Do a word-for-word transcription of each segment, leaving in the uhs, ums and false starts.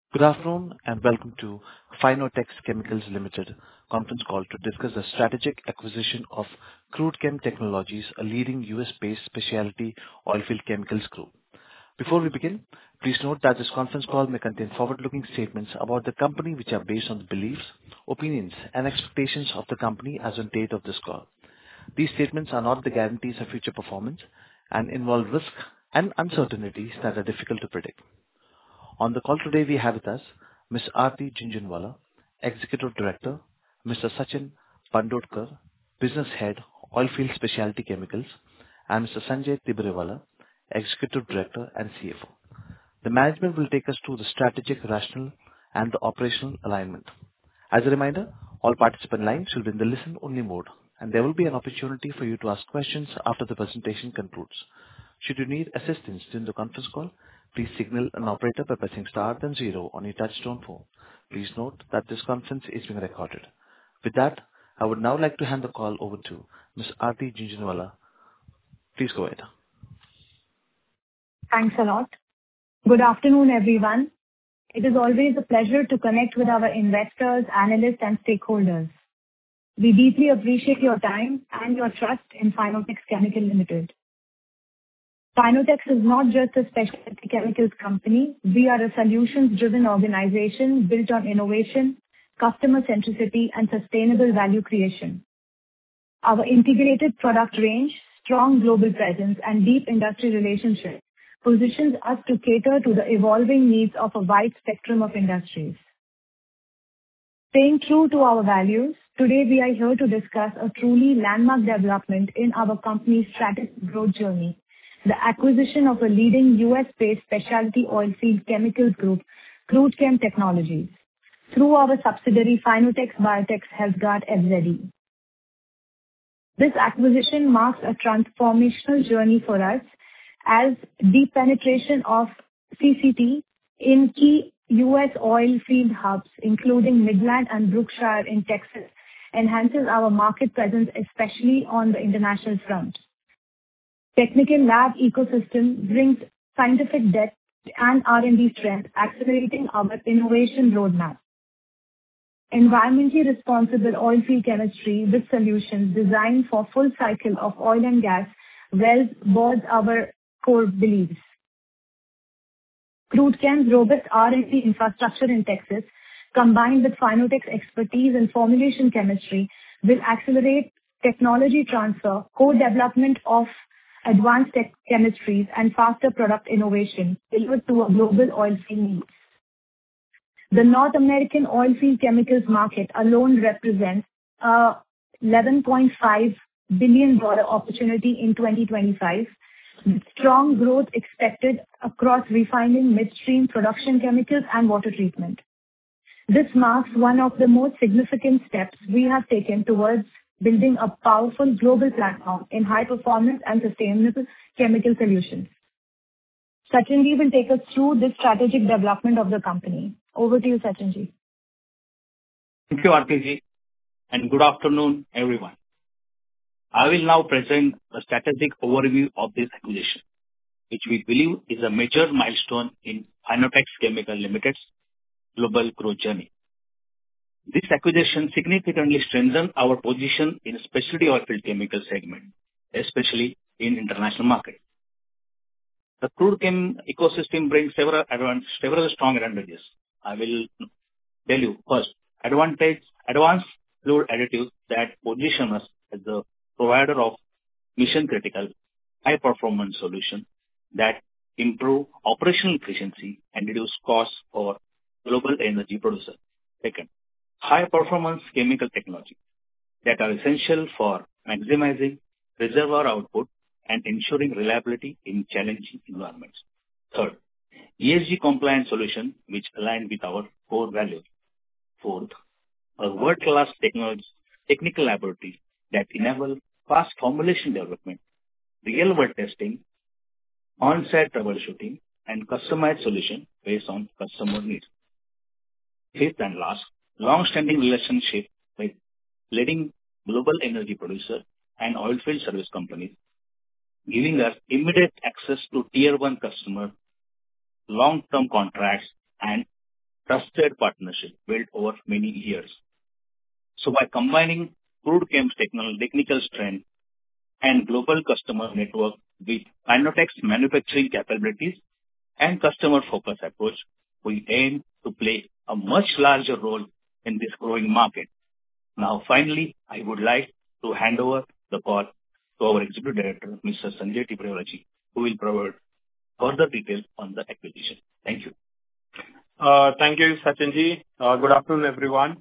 Good afternoon, and welcome to Finotex Chemicals Limited conference call to discuss the strategic acquisition of Crude Technologies, a leading U S-based specialty oilfield chemicals group. Before we begin, please note that this conference call may contain forward-looking statements about the company, which are based on the beliefs, opinions, and expectations of the company as on date of this call. These statements are not the guarantees of future performance and involve risks and uncertainties that are difficult to predict. On the call today, we have with us Miz Aarti Jhunjhunwala, Executive Director, Mister Sachin Pandorkar, Business Head, Oilfield Specialty Chemicals, and Mister Sanjay Tibrewala, Executive Director and C F O. The management will take us through the strategic rationale and the operational alignment. As a reminder, all participant lines will be in the listen-only mode, and there will be an opportunity for you to ask questions after the presentation concludes. Should you need assistance during the conference call, please signal an operator by pressing star then zero on your touchtone phone. Please note that this conference is being recorded. With that, I would now like to hand the call over to Miz Aarti Jhunjhunwala. Please go ahead. Thanks a lot. Good afternoon, everyone. It is always a pleasure to connect with our investors, analysts, and stakeholders. We deeply appreciate your time and your trust in Finotex Chemicals Limited. Finotex is not just a specialty chemicals company. We are a solutions-driven organization built on innovation, customer centricity, and sustainable value creation. Our integrated product range, strong global presence, and deep industry relationships positions us to cater to the evolving needs of a wide spectrum of industries. Staying true to our values, today we are here to discuss a truly landmark development in our company's strategic growth journey, the acquisition of a leading U S-based specialty oilfield chemicals group, Crude Technologies, through our subsidiary Finotex Biotex HealthGuard F Z E. This acquisition marks a transformational journey for us as deep penetration of C C T in key U S oil field hubs, including Midland and Brookshire in Texas, enhances our market presence, especially on the international front. Technical lab ecosystem brings scientific depth and R and D strength, accelerating our innovation roadmap. Environmentally responsible oilfield chemistry with solutions designed for full cycle of oil and gas wells was our core beliefs. Crude Chem's robust R and D infrastructure in Texas, combined with Finotex expertise in formulation chemistry, will accelerate technology transfer, co-development of advanced tech chemistries, and faster product innovation delivered to a global oilfield needs. The North American oilfield chemicals market alone represents a eleven point five billion dollars opportunity in twenty twenty-five, with strong growth expected across refining, midstream, production chemicals, and water treatment. This marks one of the most significant steps we have taken towards building a powerful global platform in high performance and sustainable chemical solutions. Sachinji will take us through this strategic development of the company. Over to you, Sachinji. Thank you, Aarti ji, and good afternoon, everyone. I will now present a strategic overview of this acquisition, which we believe is a major milestone in Finotex Chemicals Limited's global growth journey. This acquisition significantly strengthens our position in specialty oilfield chemical segment, especially in international market. The Crude Chem ecosystem brings several advan- several strong advantages. I will tell you first, advantage advanced fluid additives that position us as the provider of mission critical high performance solution that improve operational efficiency and reduce costs for global energy producers. Second, high performance chemical technology that are essential for maximizing reservoir output and ensuring reliability in challenging environments. Third, E S G compliant solution which align with our core values. Fourth, a world-class technology, technical laboratory that enable fast formulation development, real-world testing, on-site troubleshooting, and customized solution based on customer needs. Fifth and last, long-standing relationship with leading global energy producer and oilfield service companies, giving us immediate access to tier one customer, long-term contracts, and trusted partnership built over many years. So by combining Crude-Chem's technical strength and global customer network with Finotech's manufacturing capabilities and customer-focused approach, we aim to play a much larger role in this growing market. Now, finally, I would like to hand over the call to our Executive Director, Mister Sanjay Tibrewala, who will provide further details on the acquisition. Thank you. Uh, thank you, Sachinji. Uh, good afternoon, everyone.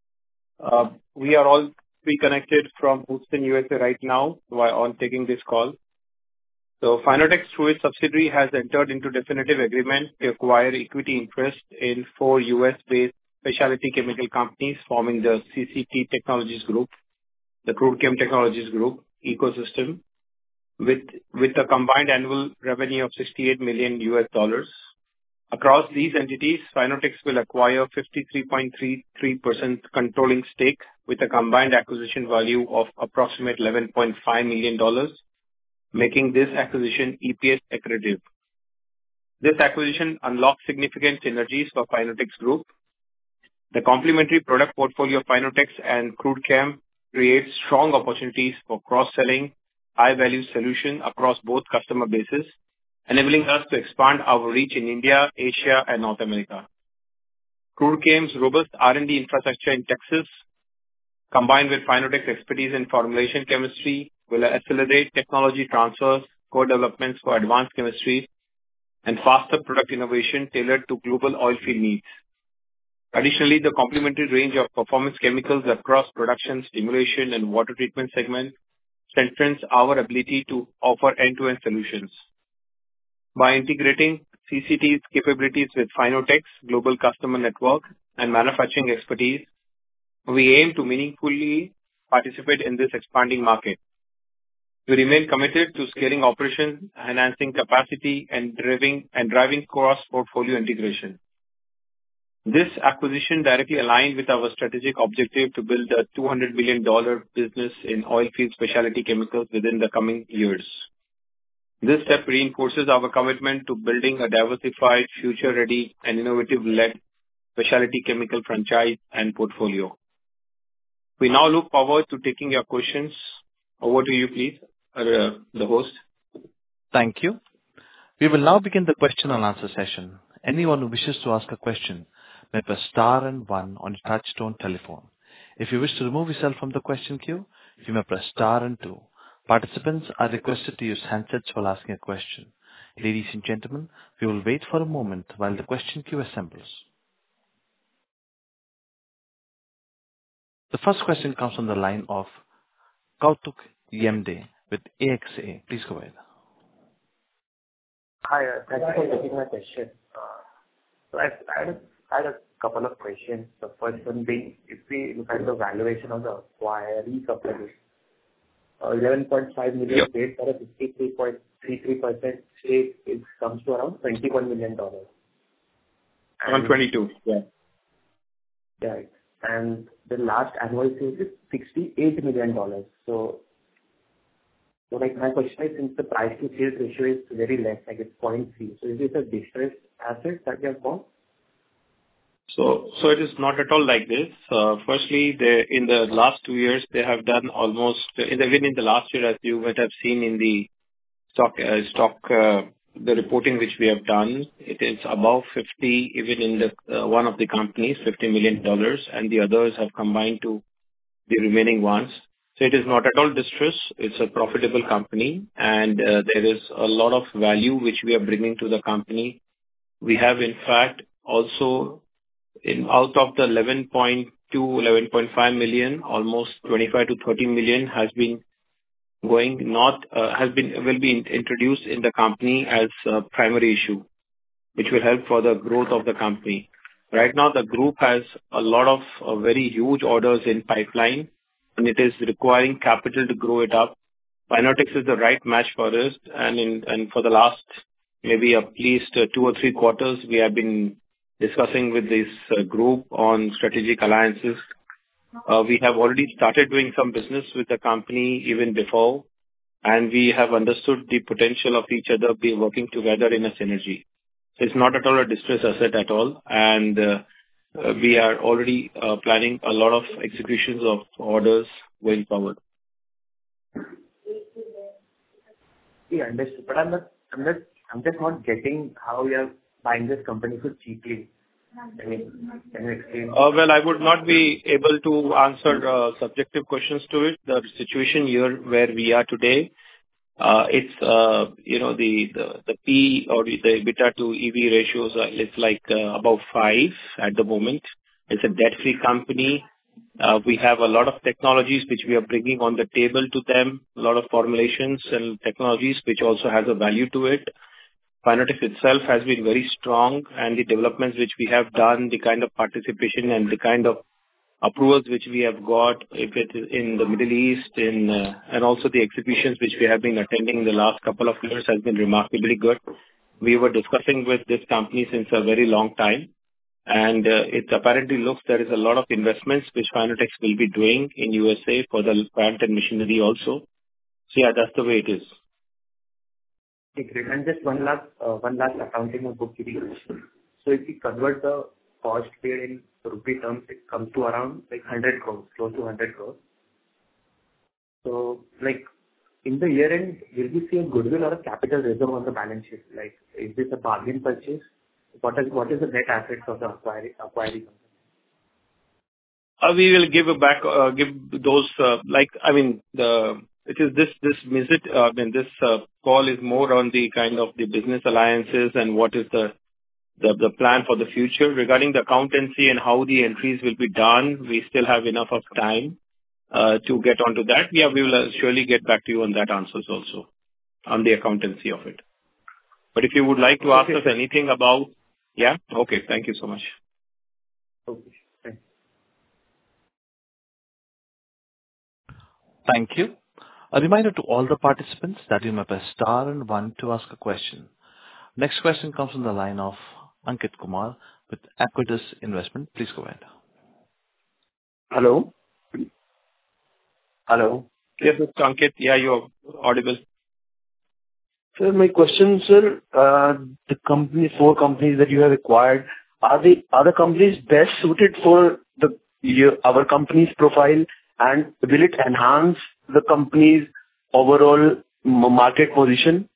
Uh, we are all pre-connected from Houston, U S A right now while on taking this call. So Finotech, through its subsidiary, has entered into definitive agreement to acquire equity interest in four U S-based specialty chemical companies forming the C C T Technologies Group, the Crude-Chem Technologies Group ecosystem, with with a combined annual revenue of sixty-eight million U S dollars. Across these entities, Finotech will acquire fifty-three point three three percent controlling stake with a combined acquisition value of approximately eleven point five million dollars, making this acquisition E P S accretive. This acquisition unlocks significant synergies for Finotech Group. The complementary product portfolio of Finotech and Crude-Chem creates strong opportunities for cross-selling high-value solutions across both customer bases, enabling us to expand our reach in India, Asia, and North America. Crude-Chem's robust R and D infrastructure in Texas, combined with Finotech's expertise in formulation chemistry, will accelerate technology transfers, co-developments for advanced chemistry, and faster product innovation tailored to global oilfield needs. Additionally, the complementary range of performance chemicals across production, stimulation, and water treatment segments strengthens our ability to offer end-to-end solutions. By integrating C C T's capabilities with Finotech's global customer network and manufacturing expertise, we aim to meaningfully participate in this expanding market. We remain committed to scaling operations, enhancing capacity, and driving and driving cross-portfolio integration. This acquisition directly aligned with our strategic objective to build a two hundred million dollars business in oilfield specialty chemicals within the coming years. This step reinforces our commitment to building a diversified, future-ready, and innovative-led specialty chemical franchise and portfolio. We now look forward to taking your questions. Over to you, please, uh, the host. Thank you. We will now begin the question and answer session. Anyone who wishes to ask a question may press star and one on your touch-tone telephone. If you wish to remove yourself from the question queue, you may press star and two. Participants are requested to use handsets while asking a question. Ladies and gentlemen, we will wait for a moment while the question queue assembles. The first question comes from the line of Kautuk Yemde with A X A. Please go ahead. Hi, uh, thank you for taking my question. Uh, so I, I, had a, I had a couple of questions. The first one being, if we look at the valuation of the acquiring company, uh, eleven point five million Yep. paid for a fifty-three point three three percent stake, it comes to around twenty-one million dollars. Around twenty-two. Yeah. Right. And the last annual sales is sixty-eight million dollars. So, so like my question is, since the price to sales ratio is very less, like it's zero point three, so is this a distressed asset that you have bought? So, so it is not at all like this. Uh, firstly, they, in the last two years, they have done almost, in the, even in the last year, as you might have seen in the stock, uh, stock, uh, the reporting which we have done, it is above fifty, even in the, uh, one of the companies, fifty million dollars, and the others have combined to the remaining ones. So it is not at all distress. It's a profitable company, and uh, there is a lot of value which we are bringing to the company. We have, in fact, also in out of the eleven point two, eleven point five million, almost twenty-five to thirty million has been going not uh, has been will be introduced in the company as a primary issue, which will help for the growth of the company. Right now, the group has a lot of uh, very huge orders in pipeline, and it is requiring capital to grow it up. Finotech is the right match for us, and in and for the last maybe at least uh, two or three quarters, we have been discussing with this uh, group on strategic alliances. Uh, we have already started doing some business with the company even before, and we have understood the potential of each other be working together in a synergy. It's not at all a distressed asset at all, and uh, uh, we are already uh, planning a lot of executions of orders going forward. Yeah, understood. But I'm not, I'm not, I'm just not getting how you are buying this company so cheaply. I mean, can you explain? Uh, Well, I would not be able to answer uh, subjective questions to it. The situation here where we are today, uh, it's, uh, you know, the the the P or the the EBITDA to E V ratios are, it's like uh, about five at the moment. It's a debt-free company. Uh, We have a lot of technologies which we are bringing on the table to them, a lot of formulations and technologies which also has a value to it. Finotec itself has been very strong, and the developments which we have done, the kind of participation and the kind of approvals which we have got, if it is in the Middle East, in uh, and also the exhibitions which we have been attending in the last couple of years has been remarkably good. We were discussing with this company since a very long time, and uh, it apparently looks there is a lot of investments which Finotec will be doing in U S A for the plant and machinery also. So yeah, that's the way it is. Okay, great. And just one last, uh, one last accounting or bookkeeping question. So if you convert the cost paid in rupee terms, it comes to around like one hundred crores, close to one hundred crores. So, like, in the year end, will we see a goodwill or a capital reserve on the balance sheet? Like, is this a bargain purchase? What is, what is the net assets of the acquiring, acquiring company? Uh, We will give it back, uh, give those, uh, like, I mean, the it is this this visit, uh, I mean, this uh, call is more on the kind of the business alliances and what is the the the plan for the future. Regarding the accountancy and how the entries will be done, we still have enough of time uh, to get onto that. Yeah, we will uh, surely get back to you on that answers also, on the accountancy of it. But if you would like to ask Okay. us anything about... Yeah? Okay. Thank you so much. Okay, thanks. Thank you. A reminder to all the participants that you may press star and one to ask a question. Next question comes from the line of Ankit Kumar with Aquitus Investment. Please go ahead. Hello? Hello. Yes, Mister Ankit. Yeah, you're audible. Sir, my question, sir, uh, the company, four companies that you have acquired, are the other companies best suited for the your, our company's profile, and will it enhance the company's overall m- market position?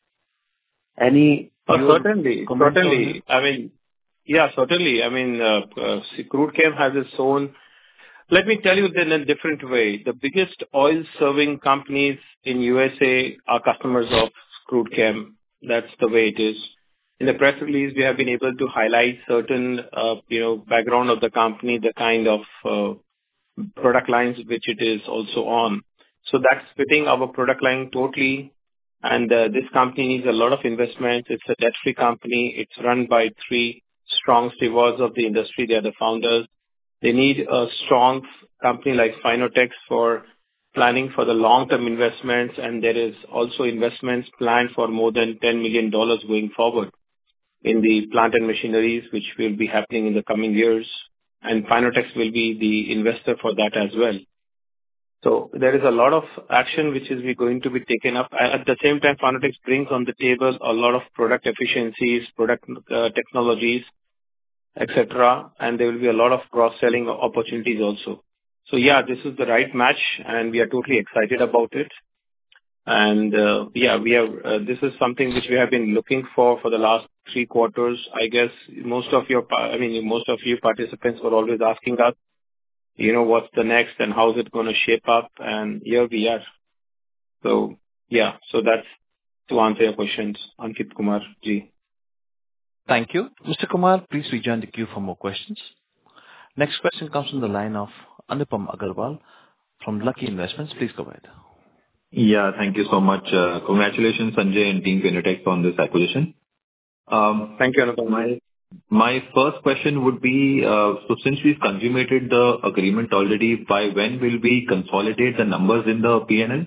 Any Uh, your Certainly. comments on Certainly. I mean, yeah, certainly. I mean, uh, uh, see, Crude has its own. Let me tell you in a different way. The biggest oil-serving companies in U S A are customers of Crude. That's the way it is. In the press release, we have been able to highlight certain, uh, you know, background of the company, the kind of uh, product lines which it is also on. So that's fitting our product line totally. And uh, this company needs a lot of investment. It's a debt-free company. It's run by three strong stewards of the industry. They are the founders. They need a strong company like Finotec for planning for the long-term investments, and there is also investments planned for more than ten million dollars going forward in the plant and machineries, which will be happening in the coming years, and Finotec will be the investor for that as well. So there is a lot of action which is going to be taken up. At the same time, Finotec brings on the table a lot of product efficiencies, product uh, technologies, et cetera, and there will be a lot of cross-selling opportunities also. So yeah, this is the right match, and we are totally excited about it. And uh, yeah, we have uh, this is something which we have been looking for for the last three quarters. I guess most of your, pa- I mean, most of you participants were always asking us, you know, what's the next and how is it going to shape up? And here we are. So yeah, so that's to answer your questions, Ankit Kumar ji. Thank you. Mister Kumar, please rejoin the queue for more questions. Next question comes from the line of Anupam Agarwal from Lucky Investments. Please go ahead. Yeah, thank you so much. Uh, Congratulations, Sanjay and Team Finotec, on this acquisition. Um, Thank you, Anupam. My my first question would be, uh, so since we've consummated the agreement already, by when will we consolidate the numbers in the P and L?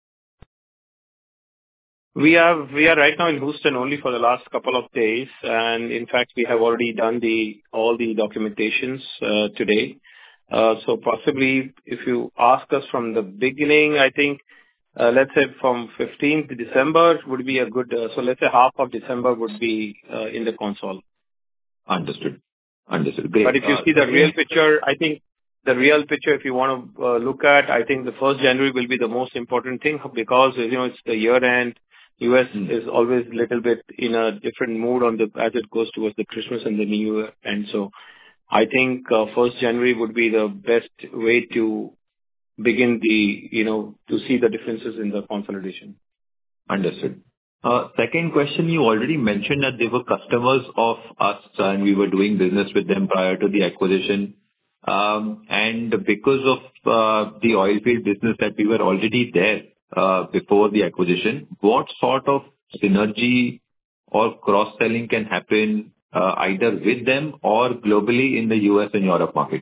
We have we are right now in Houston only for the last couple of days, and in fact, we have already done the all the documentations uh, today. Uh, So possibly, if you ask us from the beginning, I think, uh, let's say from fifteenth December would be a good, uh, so let's say half of December would be uh, in the console. Understood. Understood. Great. But if you see the real picture, I think the real picture, if you want to uh, look at, I think the first January will be the most important thing because, you know, it's the year end. U S mm. is always a little bit in a different mood on the as it goes towards the Christmas and the New Year. And so I think uh, first January would be the best way to begin the, you know, to see the differences in the consolidation. Understood. Uh, second question, you already mentioned that they were customers of us and we were doing business with them prior to the acquisition. Um, and because of uh, the oil field business that we were already there uh, before the acquisition, what sort of synergy or cross-selling can happen uh, either with them or globally in the U S and Europe market?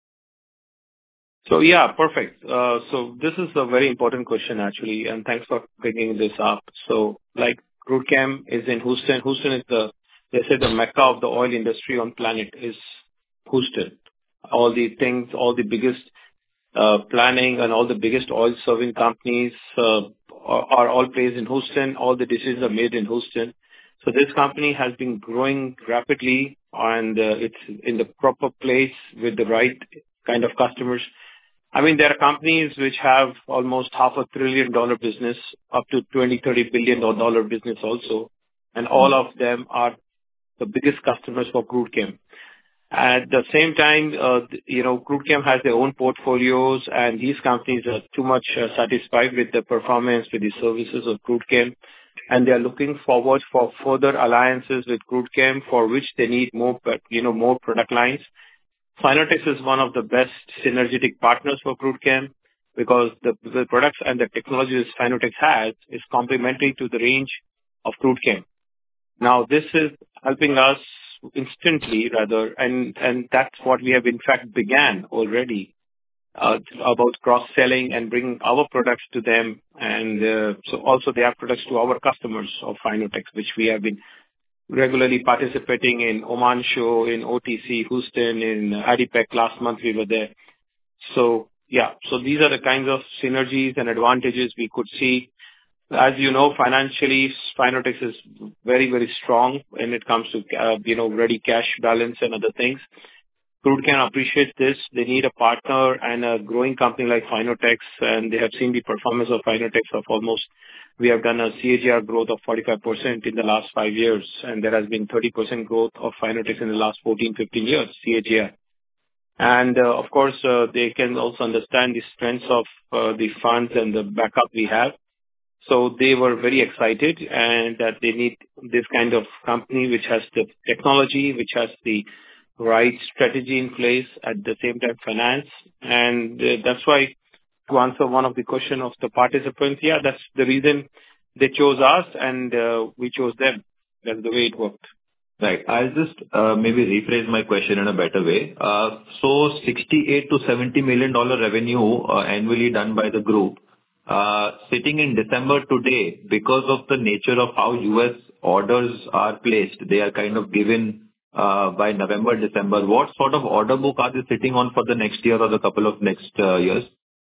So yeah, perfect. Uh, so this is a very important question actually, and thanks for bringing this up. So like Crude-Chem is in Houston. Houston is the, they say the mecca of the oil industry on planet is Houston. All the things, all the biggest uh, planning and all the biggest oil serving companies uh, are, are all placed in Houston. All the decisions are made in Houston. So this company has been growing rapidly and uh, it's in the proper place with the right kind of customers. I mean, there are companies which have almost half a trillion dollar business, up to twenty, thirty billion dollar business also. And all of them are the biggest customers for Crude-Chem. At the same time, uh, you know, Crude-Chem has their own portfolios and these companies are too much uh, satisfied with the performance, with the services of Crude-Chem. And they are looking forward for further alliances with Crude-Chem for which they need more, you know, more product lines. Finotex is one of the best synergetic partners for Crude-Chem because the, the products and the technologies Finotex has is complementary to the range of Crude-Chem. Now, this is helping us instantly rather, and, and that's what we have in fact began already uh, about cross-selling and bringing our products to them. And uh, so also they have products to our customers of Finotex, which we have been regularly participating in Oman show, in O T C, Houston, in ADIPEC. Last month we were there. So yeah, so these are the kinds of synergies and advantages we could see. As you know, financially, Finotex is very, very strong when it comes to, uh, you know, ready cash balance and other things. Crude-Chem appreciate this. They need a partner and a growing company like Finotex, and they have seen the performance of Finotex of almost, we have done a C A G R growth of forty-five percent in the last five years, and there has been thirty percent growth of Finotex in the last fourteen, fifteen years, C A G R. And uh, of course, uh, they can also understand the strengths of uh, the funds and the backup we have. So they were very excited and that they need this kind of company which has the technology, which has the right strategy in place, at the same time finance. And uh, that's why, to answer one of the question of the participants, yeah, that's the reason they chose us and uh, we chose them. That's the way it worked. Right. I'll just uh, maybe rephrase my question in a better way. Uh, so sixty-eight to seventy million dollar revenue uh, annually done by the group. Uh, sitting in December today, because of the nature of how U S orders are placed, they are kind of given uh, by November, December. What sort of order book are they sitting on for the next year or the couple of next uh, years?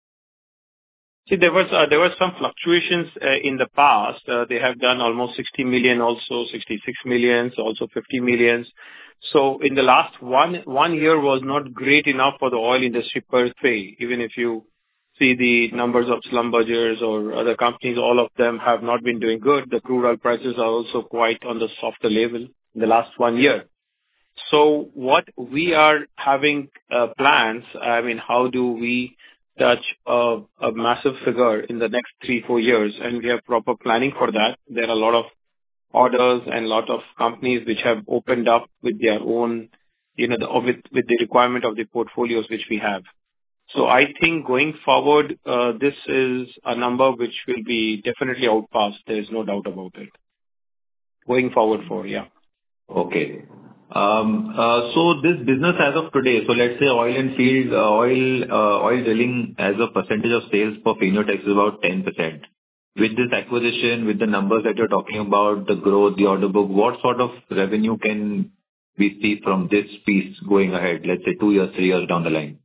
See, there was uh, there were some fluctuations uh, in the past. Uh, they have done almost sixty million, also sixty-six million, also fifty million. So in the last one one year was not great enough for the oil industry per se. Even if you see the numbers of Schlumberger or other companies, all of them have not been doing good. The crude oil prices are also quite on the softer level in the last one year. So what we are having uh, plans, I mean, how do we touch a, a massive figure in the next three, four years? And we have proper planning for that. There are a lot of orders and a lot of companies which have opened up with their own, you know, the, with, with the requirement of the portfolios which we have. So I think going forward, uh, this is a number which will be definitely outpassed. There is no doubt about it. Going forward for, yeah. Okay. Um, uh, so this business as of today, so let's say oil and field, uh, oil, uh, oil drilling as a percentage of sales for Finotex is about ten percent. With this acquisition, with the numbers that you're talking about, the growth, the order book, what sort of revenue can we see from this piece going ahead, let's say two years, three years down the line?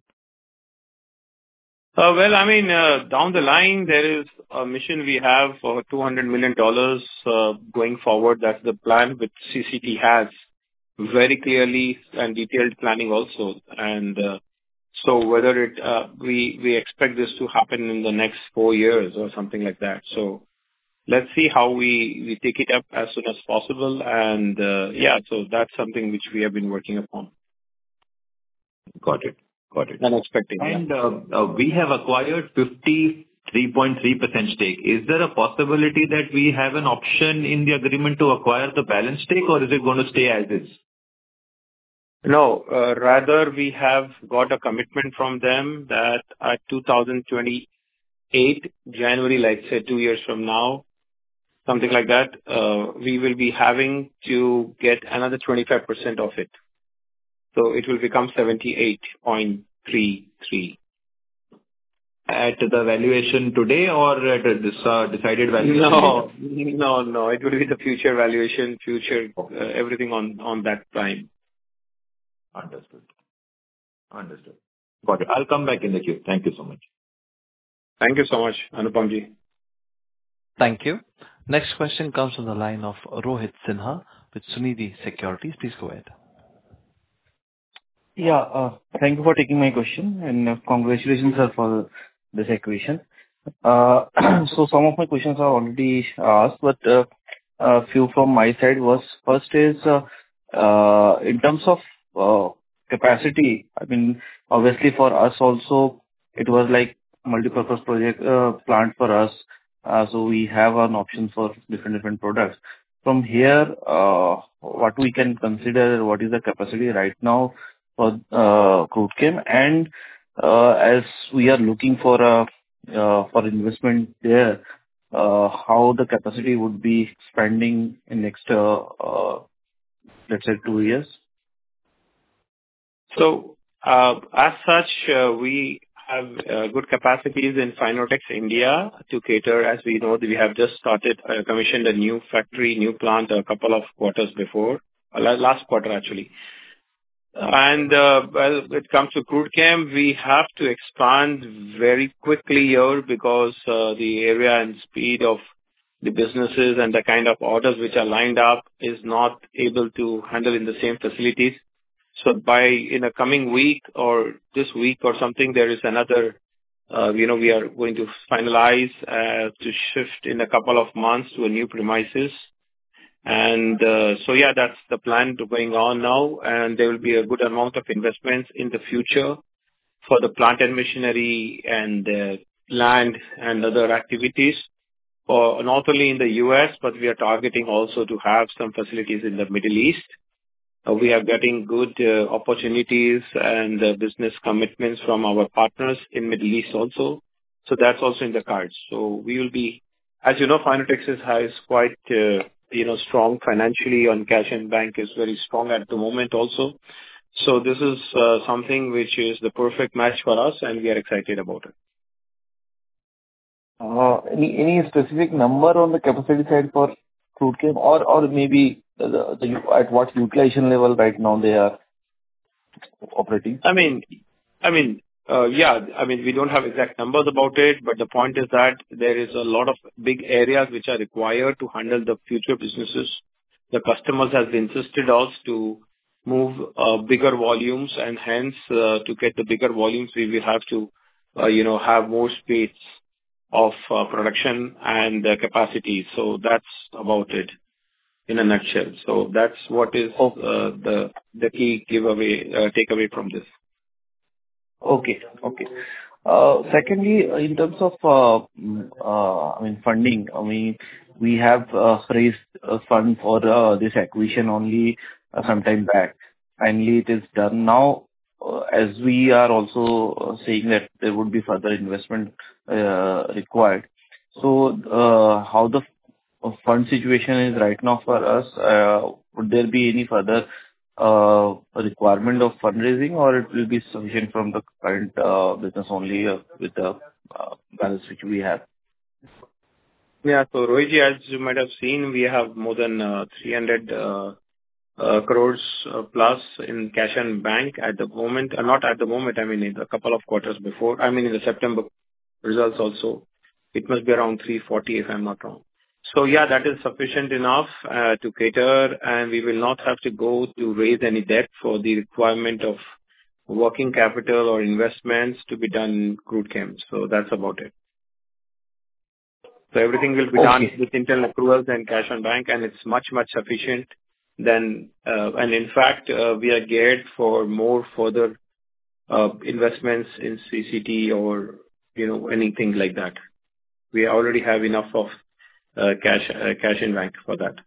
Uh, well, I mean, uh, down the line, there is a mission we have for two hundred million dollars uh, going forward. That's the plan which C C T has. very clearly and detailed planning also. And uh, so whether it, uh, we we expect this to happen in the next four years or something like that. So let's see how we we take it up as soon as possible. And uh, yeah, so that's something which we have been working upon. Got it. Got it. And expecting. And yeah. uh, uh, we have acquired fifty-three point three percent stake. Is there a possibility that we have an option in the agreement to acquire the balance stake, or is it going to stay as is? No, uh, rather we have got a commitment from them that at two thousand twenty-eight, January, like say two years from now, something like that, uh, we will be having to get another twenty-five percent of it. So it will become seventy-eight point three three. At the valuation today or at a dis- uh, decided valuation? No, no, no. It will be the future valuation, future, uh, everything on, on that time. Understood. Understood. Got it. I'll come back in the queue. Thank you so much. Thank you so much, Anupamji. Thank you. Next question comes from the line of Rohit Sinha with Sunidhi Securities. Please go ahead. Yeah, uh, thank you for taking my question, and uh, congratulations, sir, for this acquisition. Uh, So some of my questions are already asked, but uh, a few from my side was, first is, uh, uh, in terms of uh, capacity, I mean, obviously for us also, it was like multipurpose project uh, plant for us. Uh, So we have an option for different different products. From here, uh, what we can consider, what is the capacity right now for uh, Crude and uh, as we are looking for a uh, for investment there, uh, how the capacity would be expanding in next, uh, uh, let's say, two years? So, uh, as such, uh, we have uh, good capacities in Finotex India to cater. As we know, we have just started, uh, commissioned a new factory, new plant a couple of quarters before, uh, last quarter actually. And uh, well, when it comes to Crude Chem, we have to expand very quickly here because uh, the area and speed of the businesses and the kind of orders which are lined up is not able to handle in the same facilities. So by in a coming week or this week or something, there is another, uh, you know, we are going to finalize uh, to shift in a couple of months to a new premises. And uh, so, yeah, that's the plan to going on now. And there will be a good amount of investments in the future for the plant and machinery and uh, land and other activities, for not only in the U S, but we are targeting also to have some facilities in the Middle East. Uh, we are getting good uh, opportunities and uh, business commitments from our partners in Middle East also. So that's also in the cards. So we will be, as you know, Finotex has quite, uh, you know, strong financially on cash and bank is very strong at the moment also. So this is uh, something which is the perfect match for us, and we are excited about it. Uh, Any any specific number on the capacity side for Crude Chem, or or maybe the the- the- at what utilization level right now they are operating? I mean, I mean, uh, yeah, I mean, we don't have exact numbers about it, but the point is that there is a lot of big areas which are required to handle the future businesses. The customers have insisted us to move uh, bigger volumes, and hence, uh, to get the bigger volumes, we will have to, uh, you know, have more space of uh, production and uh, capacity. So that's about it in a nutshell. So that's what is uh, the the key giveaway uh, takeaway from this. Okay. Okay. Uh, Secondly, uh, in terms of, uh, mm, uh, I mean, funding, I mean, we have uh, raised a fund for uh, this acquisition only uh, some time back. Finally, it is done now. Uh, As we are also uh, saying that there would be further investment uh, required. So, uh, how the f- fund situation is right now for us, uh, would there be any further uh, requirement of fundraising, or it will be sufficient from the current uh, business only uh, with the uh, balance which we have? Yeah. So Rohit, as you might have seen, we have more than uh, three hundred uh, uh, crores uh, plus in cash and bank at the moment. Uh, Not at the moment, I mean, in a couple of quarters before. I mean, in the September results also, it must be around three forty, if I'm not wrong. So yeah, that is sufficient enough uh, to cater, and we will not have to go to raise any debt for the requirement of working capital or investments to be done in crude chem. So that's about it. So everything will be done Okay. with internal accruals and cash on bank, and it's much, much sufficient than... uh, And in fact, uh, we are geared for more further uh, investments in C C T or, you know, anything like that. We already have enough of uh, cash uh, cash in bank for that.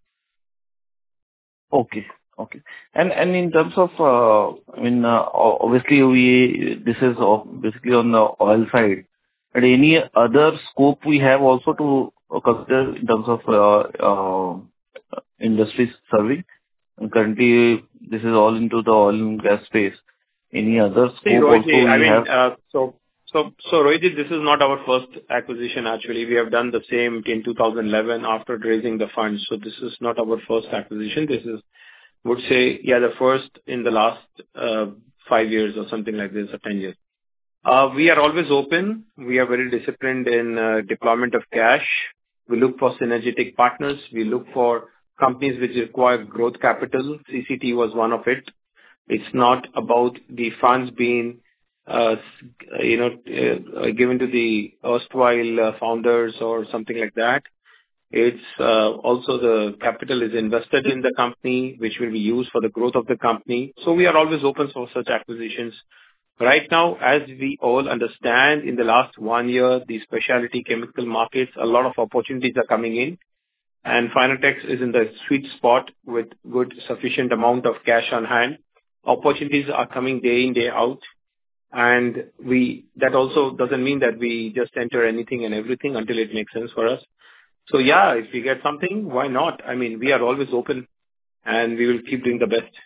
Okay. Okay. And and in terms of, uh, I mean, uh, o- obviously, we this is o- basically on the oil side. But any other scope we have also to uh, consider in terms of uh, uh, industries serving? And currently, this is all into the oil and gas space. Any other See, scope also Rohit, I we mean, have? uh, so so so Rohit, this is not our first acquisition, actually. We have done the same in two thousand eleven after raising the funds. So this is not our first acquisition. This is, would say, yeah, the first in the last uh, five years or something like this, or ten years. Uh, We are always open. We are very disciplined in uh, deployment of cash. We look for synergetic partners. We look for companies which require growth capital. C C T was one of it. It's not about the funds being, uh, you know, uh, given to the erstwhile uh, founders or something like that. It's uh, also the capital is invested in the company, which will be used for the growth of the company. So we are always open for such acquisitions. Right now, as we all understand, in the last one year, the specialty chemical markets, a lot of opportunities are coming in, and Finotex is in the sweet spot with good, sufficient amount of cash on hand. Opportunities are coming day in, day out, and we that also doesn't mean that we just enter anything and everything until it makes sense for us. So yeah, if we get something, why not? I mean, we are always open, and we will keep doing the best.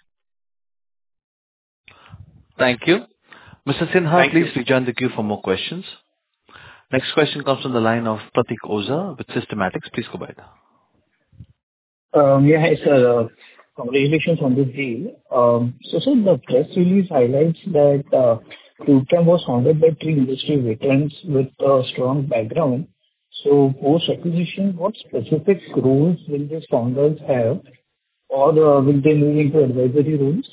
Thank you. Mister Sinha, Thank please you. rejoin the queue for more questions. Next question comes from the line of Pratik Oza with Systematics. Please go ahead. Um, Yeah, hi, sir. Uh, Congratulations on this deal. Um, So, sir, the press release highlights that uh, Crude was founded by three industry veterans with a strong background. So, post-acquisition, what specific roles will these founders have, or uh, will they move into advisory roles?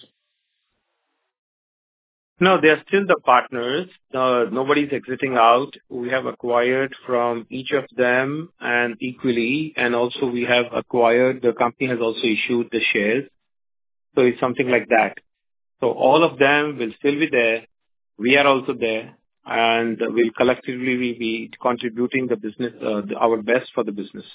No, they are still the partners. Uh, Nobody's exiting out. We have acquired from each of them and equally, and also we have acquired, the company has also issued the shares. So it's something like that. So all of them will still be there. We are also there, and we'll collectively be contributing the business, uh, the- our best for the business.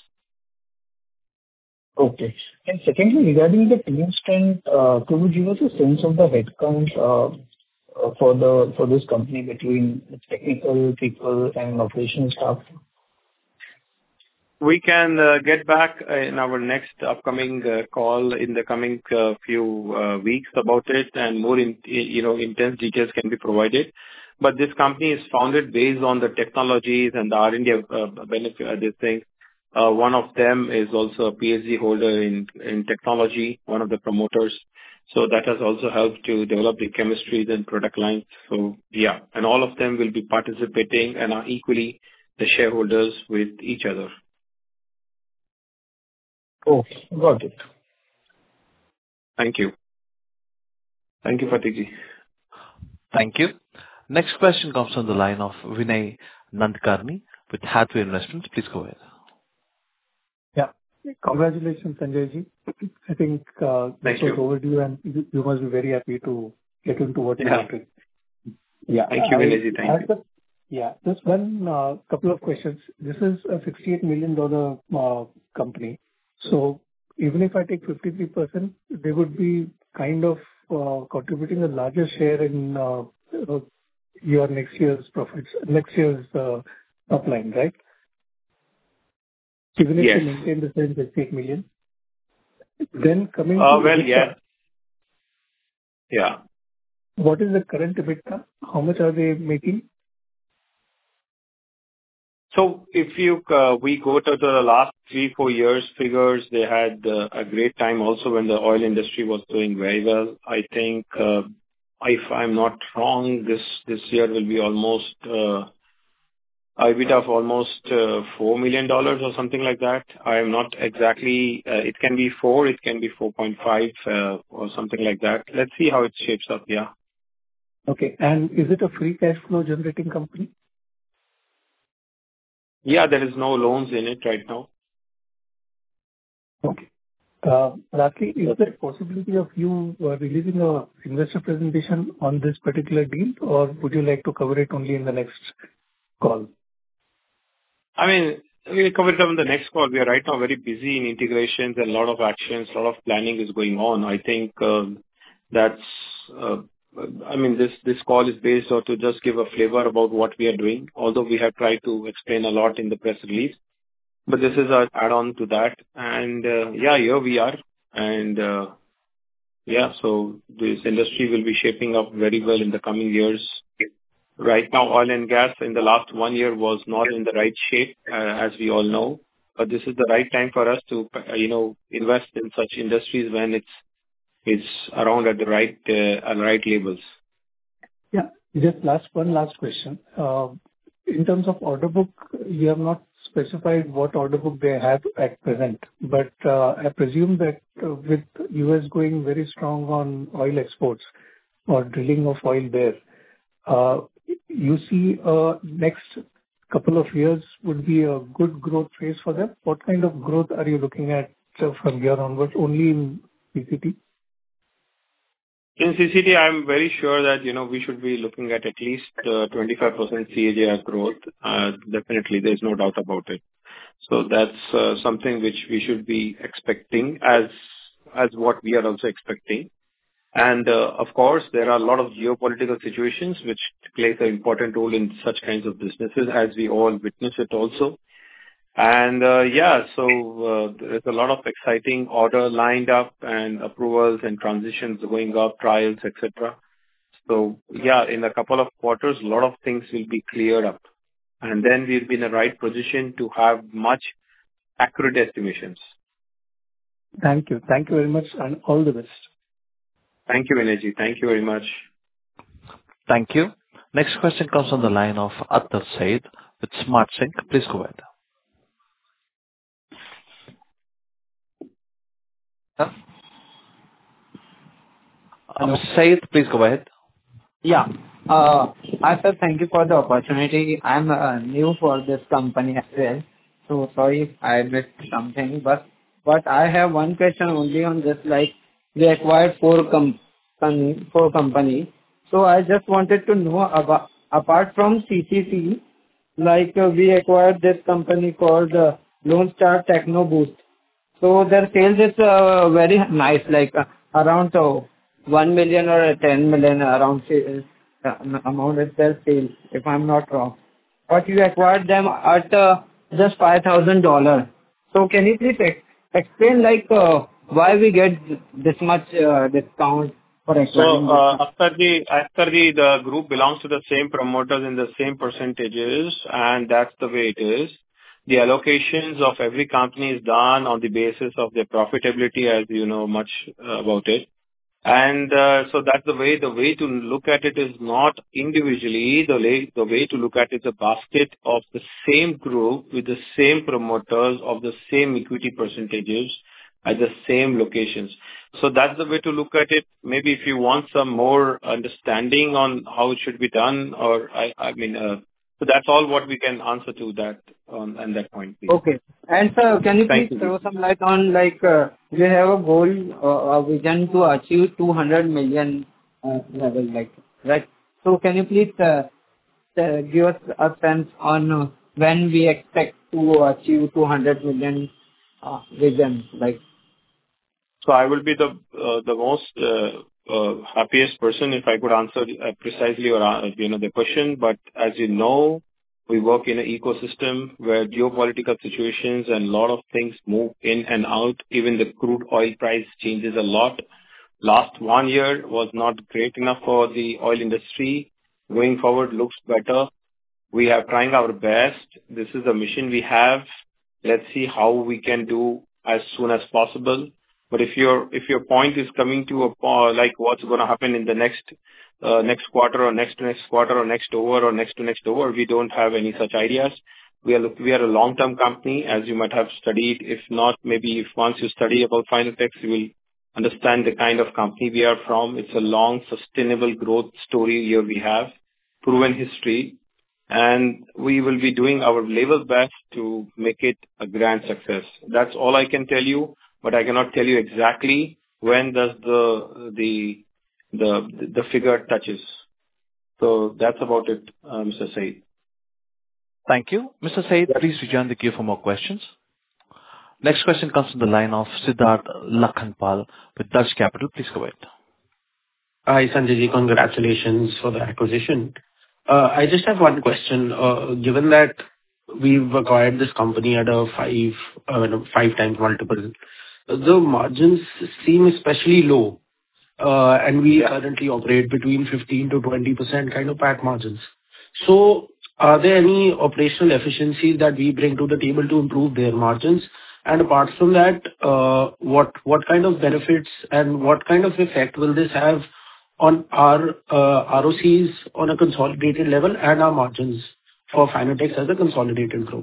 Okay. And secondly, regarding the team strength, uh, could you give us a sense of the headcount uh, uh, for the for this company between the technical people and operational staff? We can uh, get back uh, in our next upcoming uh, call in the coming uh, few uh, weeks about it, and more in, you know, intense details can be provided. But this company is founded based on the technologies and the R and D uh, benefit, uh, this thing. Uh, One of them is also a PhD holder in in technology, one of the promoters. So that has also helped to develop the chemistries and product lines. So yeah, and all of them will be participating and are equally the shareholders with each other. Okay, got it. Thank you. Thank you, Pratik. Thank you. Next question comes from the line of Vinay Nandkarni with Hathway Investments. Please go ahead. Yeah. Congratulations, Sanjay ji. I think uh, this Thank was you. overdue, and you you must be very happy to get into what you Yeah. wanted. Yeah. Thank you, I Vinay ji. Thank have you. the- Yeah. Just one uh, couple of questions. This is a sixty-eight million dollars uh, company. So even if I take fifty-three percent, they would be kind of uh, contributing a larger share in uh, uh, your next year's profits, next year's uh, top line, right? Even if Yes. you maintain the same sixty-eight million. Then coming to Uh, Well, EBITDA, yes. Yeah. what is the current EBITDA? How much are they making? So if you, uh we go to the last three, four years figures, they had uh, a great time also when the oil industry was doing very well. I think, uh if I'm not wrong, this this year will be almost uh EBITDA of almost uh, four million dollars or something like that. I am not exactly, uh, it can be four, it can be four point five uh, or something like that. Let's see how it shapes up, yeah. Okay. And is it a free cash flow generating company? Yeah, there is no loans in it right now. Okay. Uh, Lastly, is there a possibility of you uh, releasing a investor presentation on this particular deal, or would you like to cover it only in the next call? I mean, we'll cover it up in the next call. We are right now very busy in integrations and a lot of actions, a lot of planning is going on. I think um, that's, uh, I mean, this this call is based on to just give a flavor about what we are doing, although we have tried to explain a lot in the press release. But this is an add-on to that. And uh, yeah, here we are. And uh, yeah, so this industry will be shaping up very well in the coming years. Right now, oil and gas in the last one year was not in the right shape, uh, as we all know. But this is the right time for us to, uh, you know, invest in such industries when it's it's around at the right uh, at the right levels. Yeah. Just last one last question. Uh, In terms of order book, you have not specified what order book they have at present, but uh, I presume that uh, with U S going very strong on oil exports or drilling of oil there, uh, you see uh, next couple of years would be a good growth phase for them. What kind of growth are you looking at uh, from here onwards, only in P C T? In C C T, I'm very sure that, you know, we should be looking at at least uh, twenty-five percent C A G R growth. Uh, Definitely, there's no doubt about it. So that's uh, something which we should be expecting as as what we are also expecting. And uh, of course, there are a lot of geopolitical situations which plays an important role in such kinds of businesses, as we all witness it also. And uh, yeah, so uh, there's a lot of exciting order lined up and approvals and transitions going up, trials, et cetera. So yeah, in a couple of quarters, a lot of things will be cleared up. And then we'll be in the right position to have much accurate estimations. Thank you. Thank you very much, and all the best. Thank you, Energy. Thank you very much. Thank you. Next question comes on the line of Atar Said with SmartSync. Please go ahead. Huh? Um, Said, please go ahead. Yeah. Uh, I said thank you for the opportunity. I'm uh, new for this company as well, so sorry if I missed something. But but I have one question only on this. Like, we acquired four com- com- four companies. So I just wanted to know about, apart from C C T, like uh, we acquired this company called uh, Lone Star Techno Boost. So their sales is uh, very nice, like uh, around uh, one million or ten million around sales, uh, amount is their sales, if I'm not wrong. But you acquired them at uh, just five thousand dollars. So can you please ex- explain like uh, why we get this much uh, discount for So, acquiring this? uh, after the after the the group belongs to the same promoters in the same percentages, and that's the way it is. The allocations of every company is done on the basis of their profitability, as you know much uh, about it. And uh, so that's the way. The way to look at it is not individually. The way the way to look at it is a basket of the same group with the same promoters of the same equity percentages at the same locations. So that's the way to look at it. Maybe if you want some more understanding on how it should be done, or I I mean, uh, so that's all what we can answer to that on and that point, please. Okay. And sir, can you Thank please you. throw some light on like uh, we have a goal, uh, a vision to achieve two hundred million uh, level, like, right? So can you please uh, uh, give us a sense on uh, when we expect to achieve two hundred million uh, vision, like? So I will be the uh, the most uh, uh, happiest person if I could answer uh, precisely or uh, you know the question. But as you know, we work in an ecosystem where geopolitical situations and a lot of things move in and out. Even the crude oil price changes a lot. Last one year was not great enough for the oil industry. Going forward looks better. We are trying our best. This is the mission we have. Let's see how we can do as soon as possible. But if your if your point is coming to a po- like what's going to happen in the next uh, next quarter or next to next quarter or next over or next to next over. We don't have any such ideas. We are we are a long-term company, as you might have studied. If not, maybe if once you study about Finaltex, you will understand the kind of company we are from. It's a long, sustainable growth story here we have, proven history, and we will be doing our level best to make it a grand success. That's all I can tell you, but I cannot tell you exactly when does the the the the figure touches. So that's about it, uh, Mister Said. Thank you. Mister Said, please rejoin the queue for more questions. Next question comes from the line of Siddharth Lakhanpal with Dutch Capital. Please go ahead. Hi, Sanjay ji. Congratulations for the acquisition. Uh, I just have one question. Uh, Given that we've acquired this company at a five uh, no, five times multiple, the margins seem especially low, uh, and we currently operate between fifteen to twenty percent kind of P A T margins. So are there any operational efficiencies that we bring to the table to improve their margins? And apart from that, uh, what what kind of benefits and what kind of effect will this have on our uh, R O Cs on a consolidated level and our margins for Finaltex as a consolidated group?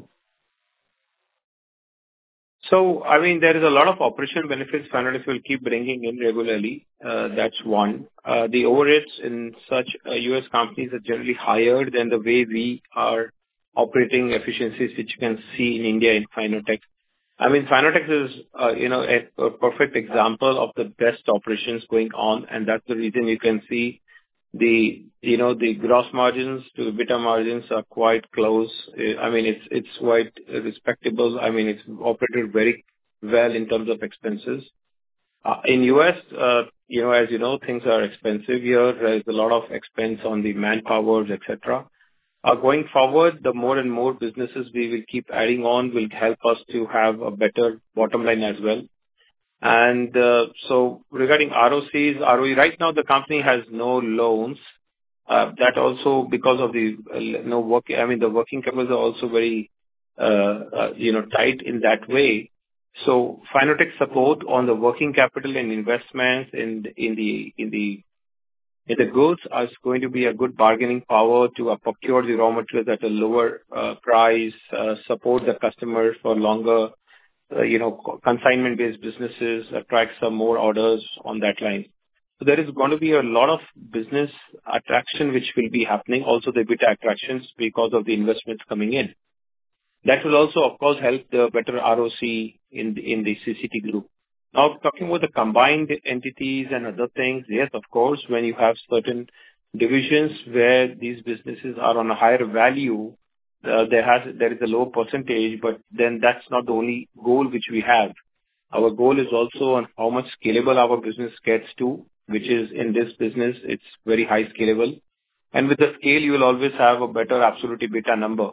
So, I mean, there is a lot of operational benefits Finaltex will keep bringing in regularly. Uh, That's one. Uh, The overheads in such uh, U S companies are generally higher than the way we are operating efficiencies, which you can see in India in Finaltex. I mean, Finaltex is, uh, you know, a a perfect example of the best operations going on, and that's the reason you can see the, you know, the gross margins to EBITDA margins are quite close. Uh, I mean, it's it's quite respectable. I mean, it's operated very well in terms of expenses. Uh, In U S, uh, you know, as you know, things are expensive here. There's a lot of expense on the manpowers, et cetera. Uh, Going forward, the more and more businesses we will keep adding on will help us to have a better bottom line as well. And uh, so regarding R O Cs, R O E, right now the company has no loans. Uh, That also because of the uh, no work, I mean, the working capital are also very, uh, uh, you know, tight in that way. So Finaltex support on the working capital and investments in in the in the in the goods is going to be a good bargaining power to uh, procure the raw materials at a lower uh, price, uh, support the customers for longer, uh, you know, co- consignment-based businesses, attract some more orders on that line. So there is going to be a lot of business attraction which will be happening, also the EBITDA attractions because of the investments coming in. That will also, of course, help the better R O C in the in the C C T group. Now, talking about the combined entities and other things, yes, of course, when you have certain divisions where these businesses are on a higher value, uh, there has there is a low percentage, but then that's not the only goal which we have. Our goal is also on how much scalable our business gets to, which is in this business, it's very high scalable. And with the scale, you will always have a better absolute EBITDA number.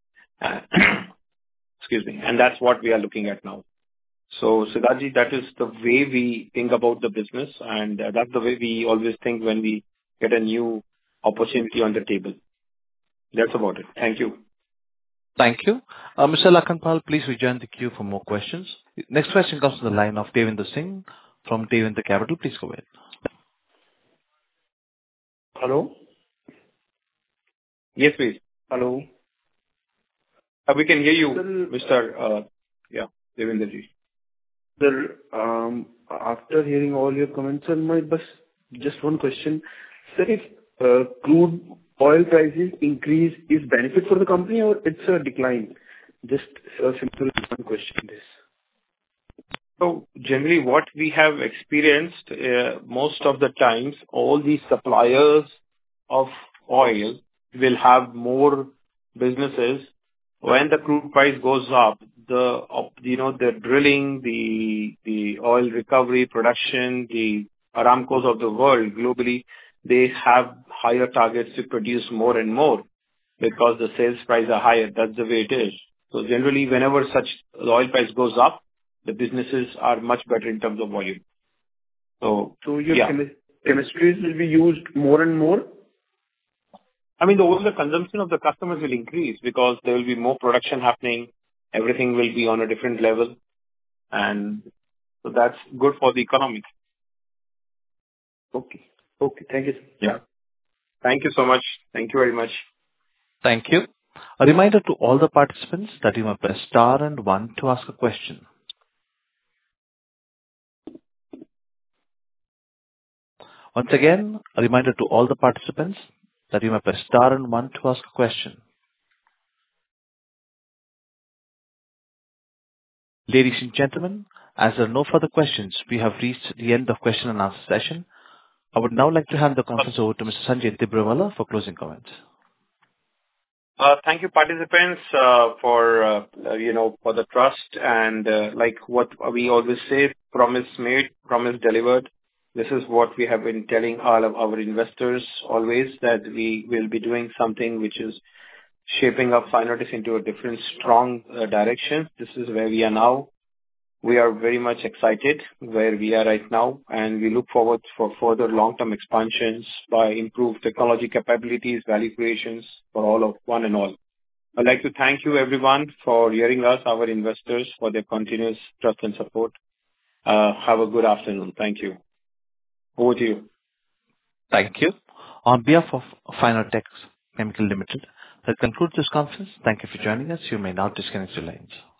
Excuse me. And that's what we are looking at now. So, Siddharji, that is the way we think about the business, and uh, that's the way we always think when we get a new opportunity on the table. That's about it. Thank you. Thank you. Uh, Mister Lakhanpal, please rejoin the queue for more questions. Next question comes from the line of Devinder Singh from Devinder Capital. Please go ahead. Hello? Yes, please. Hello. Uh, we can hear you, Sir, Mister Uh, yeah, Devinderji. Sir, um, after hearing all your comments, sir, my bus, just one question. Sir, if uh, crude oil prices increase, is benefit for the company or it's a decline? Just a simple one question this. So generally, what we have experienced uh, most of the times, all the suppliers of oil will have more businesses. When the crude price goes up, the op- you know the drilling, the the oil recovery, production, the Aramcos of the world globally, they have higher targets to produce more and more because the sales price are higher. That's the way it is. So generally, whenever such the oil price goes up, the businesses are much better in terms of volume. So, So your yeah. chemi- chemistries will be used more and more? I mean, the overall consumption of the customers will increase because there will be more production happening. Everything will be on a different level. And so that's good for the economy. Okay. Okay. Thank you, sir. Yeah. Thank you so much. Thank you very much. Thank you. A reminder to all the participants that you may press star and one to ask a question. Once again, a reminder to all the participants that you may press star and one to ask a question. Ladies and gentlemen, as there are no further questions, we have reached the end of question and answer session. I would now like to hand the conference over to Mister Sanjay Tibrewala for closing comments. Uh, Thank you, participants, uh, for uh, uh, you know for the trust and uh, like what we always say, promise made, promise delivered. This is what we have been telling all of our investors always, that we will be doing something which is shaping up Synotex into a different, strong uh, direction. This is where we are now. We are very much excited where we are right now, and we look forward for further long-term expansions by improved technology capabilities, value creations for all of one and all. I'd like to thank you, everyone, for hearing us, our investors, for their continuous trust and support. Uh, Have a good afternoon. Thank you. Over to you. Thank you. On behalf of Synotex Chemical Limited, that concludes this conference. Thank you for joining us. You may now disconnect your lines.